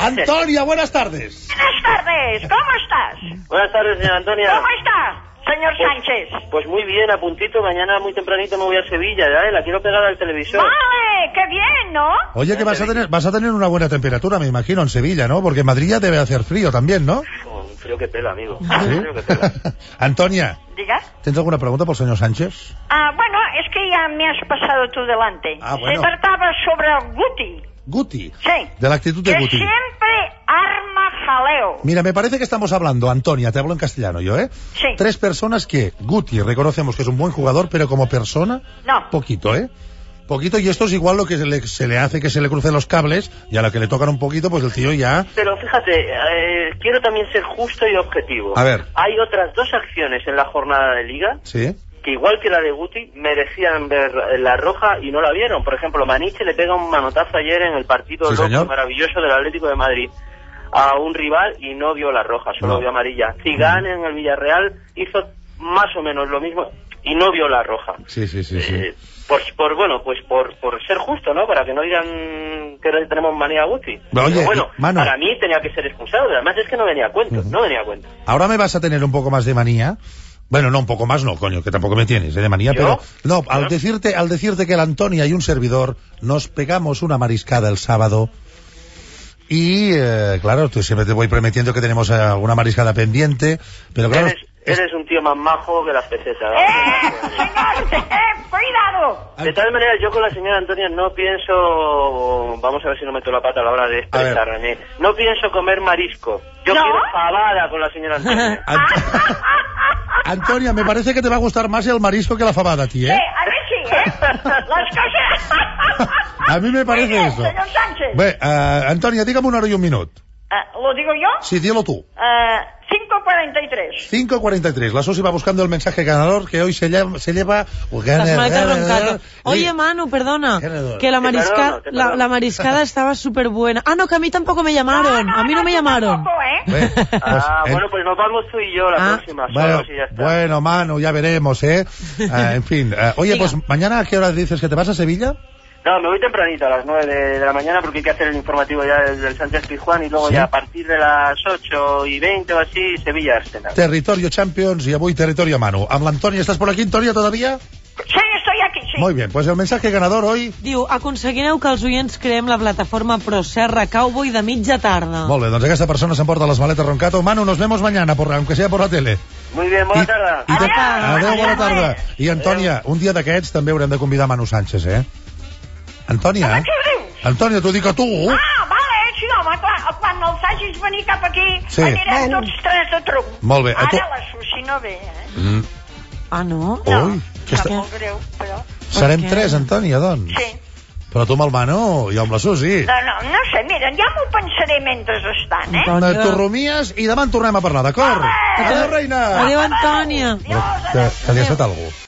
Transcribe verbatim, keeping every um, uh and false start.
Antonia, buenas tardes. Buenas tardes, ¿cómo estás? Buenas tardes, señora Antonia. ¿Cómo está, señor pues, Sánchez? Pues muy bien, a puntito, mañana muy tempranito me voy a Sevilla, ¿eh? La quiero pegar al televisor. Vale, qué bien, ¿no? Oye, que vas a tener vas a tener una buena temperatura, me imagino, en Sevilla, ¿no? Porque en Madrid ya debe hacer frío también, ¿no? Oh, un frío que pela, amigo. ¿Sí? Un frío que pela. Antonia, Diga. ¿tienes alguna pregunta por el señor Sánchez? Ah, bueno, es que ya me has pasado tú delante. Ah, bueno. Se trataba sobre Guti. Guti. Sí. De la actitud de que Guti. siempre arma jaleo. Mira, me parece que estamos hablando, Antonia, te hablo en castellano yo, ¿eh? Sí. Tres personas que Guti reconocemos que es un buen jugador, pero como persona, No. poquito, ¿eh? Poquito, y esto es igual lo que se le, se le hace que se le crucen los cables, y a la que le tocan un poquito, pues el tío ya... Pero fíjate, eh, quiero también ser justo y objetivo. A ver. Hay otras dos acciones en la jornada de Liga ¿Sí? que, igual que la de Guti, merecían ver la roja y no la vieron. Por ejemplo, Maniche le pega un manotazo ayer en el partido Sí, loco señor. y maravilloso del Atlético de Madrid a un rival y no vio la roja, solo No. vio amarilla. Zidane en el Villarreal hizo más o menos lo mismo y no vio la roja. Sí, sí, sí, sí. Eh, por, por, bueno, pues por, por ser justo, ¿no? Para que no digan que le tenemos manía a Guti. Oye, Pero bueno, y, Manu, para mí tenía que ser expulsado. Además es que no venía a cuento, Ujú. no venía a cuento. ahora me vas a tener un poco más de manía. Bueno, no, un poco más no, coño, que tampoco me tienes, ¿eh? De manía, ¿Yo? pero... No, al ¿Yo? decirte, al decirte que la Antonia y un servidor nos pegamos una mariscada el sábado y, eh, claro, tú siempre te voy prometiendo que tenemos eh, alguna mariscada pendiente, pero claro... Eres, eres un tío más majo que las pesetas. ¡Eh, señor! ¡Eh, cuidado! De tal manera, yo con la señora Antonia no pienso... Vamos a ver si no meto la pata a la hora de expresarme. No pienso comer marisco. Yo ¿No? quiero fabada con la señora Antonia. Ant- Antonia, me parece que te va a gustar más el marisco que la fabada a ti, Eh, ¿eh? a ver si, ¿eh? Las cosas... A mí me parece Muy bien, eso. señor Sánchez. Bé, eh, Antonia, dígame una hora y un minut. Ah, ¿lo digo yo? Sí, dilo tú. Ah, cinco cuarenta y tres. cinco cuarenta y tres. La Sosi va buscando el mensaje ganador que hoy se lleva... Se lleva Las maletas roncato. Oye, Sí. Manu, perdona, Ganador. que la, Te marisca, perdono, te la, perdono. la mariscada estaba súper buena. Ah, no, que a mí tampoco me llamaron. A mí no me yo llamaron. tampoco, ¿eh? Bé, pues, Ah, en- bueno, pues nos vamos tú y yo la Ah. próxima. Bueno, solos y ya está. bueno, Manu, ya veremos, ¿eh? Eh, en fin. eh, oye, Diga. pues mañana, ¿a qué hora dices que te vas a Sevilla? No, me voy tempranito, a las nueve de, de la mañana, porque hay que hacer el informativo ya del, del Sánchez Pizjuán y luego Sí. ya a partir de las ocho y veinte o así, Sevilla-Arsenal. Territorio Champions y avui Territorio Manu. Amb l'Antònia, ¿estás por aquí, Antònia, todavía? Sí, estoy aquí, sí. Muy bien, pues el mensaje ganador hoy... Diu, aconseguireu que els oients creem la plataforma ProSerra Cowboy de mitja tarda. Molt bé, doncs aquesta persona s'emporta les maletes Roncato. Manu, nos vemos mañana, por, aunque sea por la tele. Muy bien, buena I- tarda. i te- Apa, Adéu, bona adéu. tarda. I, Antònia, un dia d'aquests també haurem de convidar Manu Sánchez, eh? Antònia? Què dius? Antònia, t'ho dic a tu. Ah, vale, sí, home, clar, quan els hagis venir cap aquí, Sí. anirem tots tres de truc. Molt bé, a Ara tu- la Susi no ve, eh? Mm. Ah, no? No, Ui, que sap està... molt greu, però... Serem què? tres, Antònia, doncs. Sí. Però tu amb el Manu i amb la Susi. No, no, no sé, mira, ja m'ho pensaré mentre estan, eh? Antònia. Tu rumies i demà en tornem a parlar, d'acord? Vale. Adéu, reina. Adéu, Antònia. Adiós, Que, adéu. que li ha estat algú.